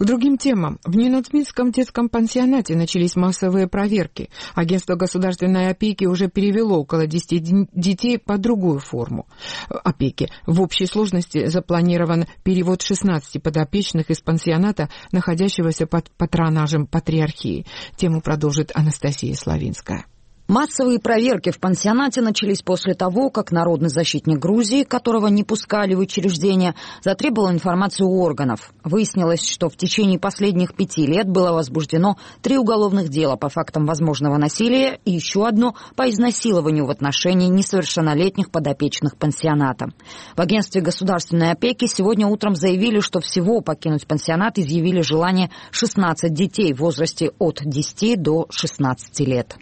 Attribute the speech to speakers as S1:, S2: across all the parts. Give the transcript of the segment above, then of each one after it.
S1: К другим темам. В Ненацминском детском пансионате начались массовые проверки. Агентство государственной опеки уже перевело около 10 детей под другую форму опеки. В общей сложности запланирован перевод 16 подопечных из пансионата, находящегося под патронажем Патриархии. Тему продолжит Анастасия Славинская.
S2: Массовые проверки в пансионате начались после того, как народный защитник Грузии, которого не пускали в учреждение, затребовал информацию у органов. Выяснилось, что в течение последних 5 лет было возбуждено 3 уголовных дела по фактам возможного насилия и еще одно по изнасилованию в отношении несовершеннолетних подопечных пансионата. В агентстве государственной опеки сегодня утром заявили, что всего покинуть пансионат изъявили желание 16 детей в возрасте от 10 до 16 лет.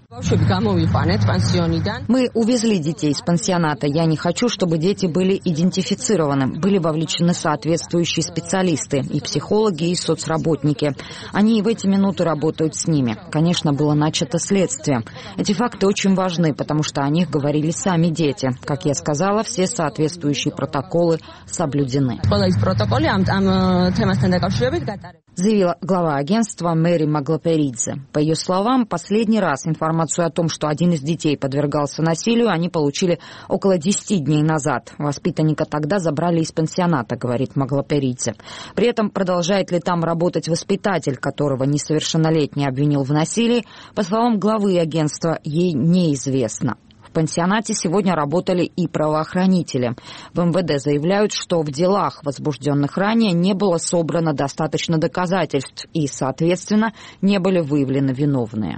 S2: Мы увезли детей из пансионата. Я не хочу, чтобы дети были идентифицированы. Были вовлечены соответствующие специалисты, и психологи, и соцработники. Они и в эти минуты работают с ними. Конечно, было начато следствие. Эти факты очень важны, потому что о них говорили сами дети. Как я сказала, все соответствующие протоколы соблюдены. Заявила глава агентства Мэри Маглоперидзе. По ее словам, последний раз информацию о том, что один из детей подвергался насилию, они получили около 10 дней назад. Воспитанника тогда забрали из пансионата, говорит Маглоперидзе. При этом продолжает ли там работать воспитатель, которого несовершеннолетний обвинил в насилии, по словам главы агентства, ей неизвестно. В пансионате сегодня работали и правоохранители. В МВД заявляют, что в делах, возбужденных ранее, не было собрано достаточно доказательств и, соответственно, не были выявлены виновные.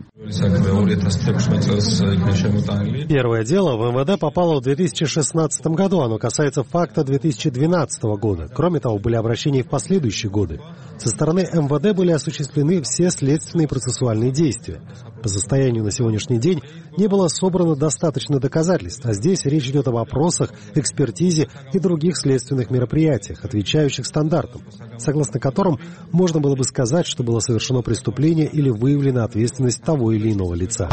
S3: Первое дело в МВД попало в 2016 году. Оно касается факта 2012 года. Кроме того, были обращения и в последующие годы. Со стороны МВД были осуществлены все следственные и процессуальные действия. По состоянию на сегодняшний день не было собрано достаточно доказательств, а здесь речь идет о вопросах, экспертизе и других следственных мероприятиях, отвечающих стандартам, согласно которым можно было бы сказать, что было совершено преступление или выявлена ответственность того или иного лица.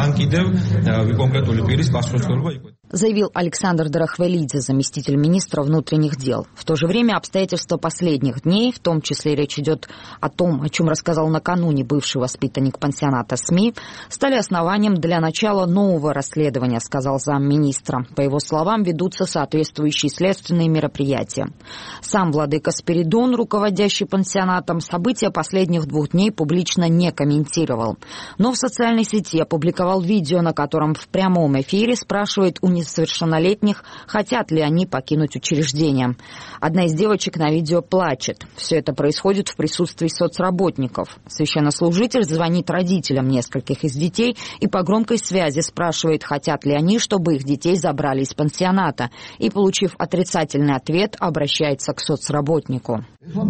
S2: Заявил Александр Дарахвелидзе, заместитель министра внутренних дел. В то же время обстоятельства последних дней, в том числе речь идет о том, о чем рассказал накануне бывший воспитанник пансионата СМИ, стали основанием для начала нового расследования, сказал замминистра. По его словам, ведутся соответствующие следственные мероприятия. Сам владыка Спиридон, руководящий пансионатом, события последних 2 дней публично не комментировал. Но в социальной сети опубликовал видео, на котором в прямом эфире спрашивает у несовершеннолетних, хотят ли они покинуть учреждение. Одна из девочек на видео плачет. Все это происходит в присутствии соцработников. Священнослужитель звонит родителям нескольких из детей и по громкой связи спрашивает, хотят ли они, чтобы их детей забрали из пансионата. И, получив отрицательный ответ, обращается к соцработнику.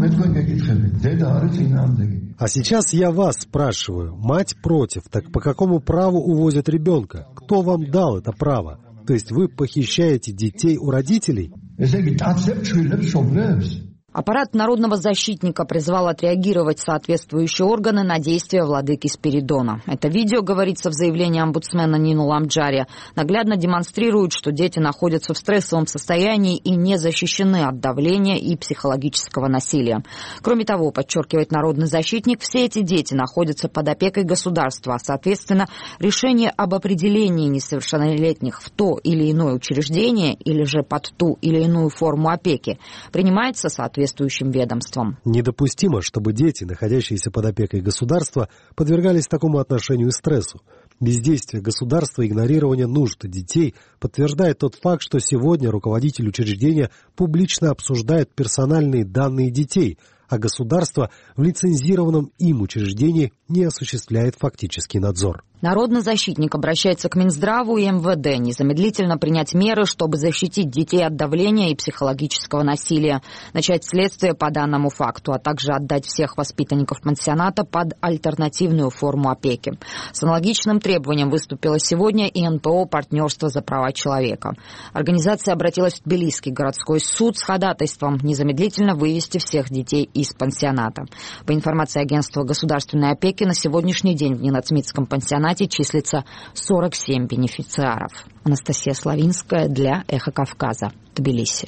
S3: А сейчас я вас спрашиваю. Мать против. Так по какому праву увозят ребенка? Кто вам дал это право? То есть вы похищаете детей у родителей?
S2: Аппарат народного защитника призвал отреагировать соответствующие органы на действия владыки Спиридона. Это видео, говорится в заявлении омбудсмена Нину Ламджари, наглядно демонстрирует, что дети находятся в стрессовом состоянии и не защищены от давления и психологического насилия. Кроме того, подчеркивает народный защитник, все эти дети находятся под опекой государства, а, соответственно, решение об определении несовершеннолетних в то или иное учреждение или же под ту или иную форму опеки принимается соответствующим ведомством.
S3: Недопустимо, чтобы дети, находящиеся под опекой государства, подвергались такому отношению и стрессу. Бездействие государства и игнорирование нужд детей подтверждает тот факт, что сегодня руководитель учреждения публично обсуждает персональные данные детей, а государство в лицензированном им учреждении не осуществляет фактический надзор.
S2: Народный защитник обращается к Минздраву и МВД незамедлительно принять меры, чтобы защитить детей от давления и психологического насилия, начать следствие по данному факту, а также отдать всех воспитанников пансионата под альтернативную форму опеки. С аналогичным требованием выступила сегодня и НПО «Партнерство за права человека». Организация обратилась в Тбилисский городской суд с ходатайством незамедлительно вывести всех детей из пансионата. По информации агентства государственной опеки, на сегодняшний день в Ненацминском пансионате числится 47 бенефициаров. Анастасия Славинская для «Эхо Кавказа», Тбилиси.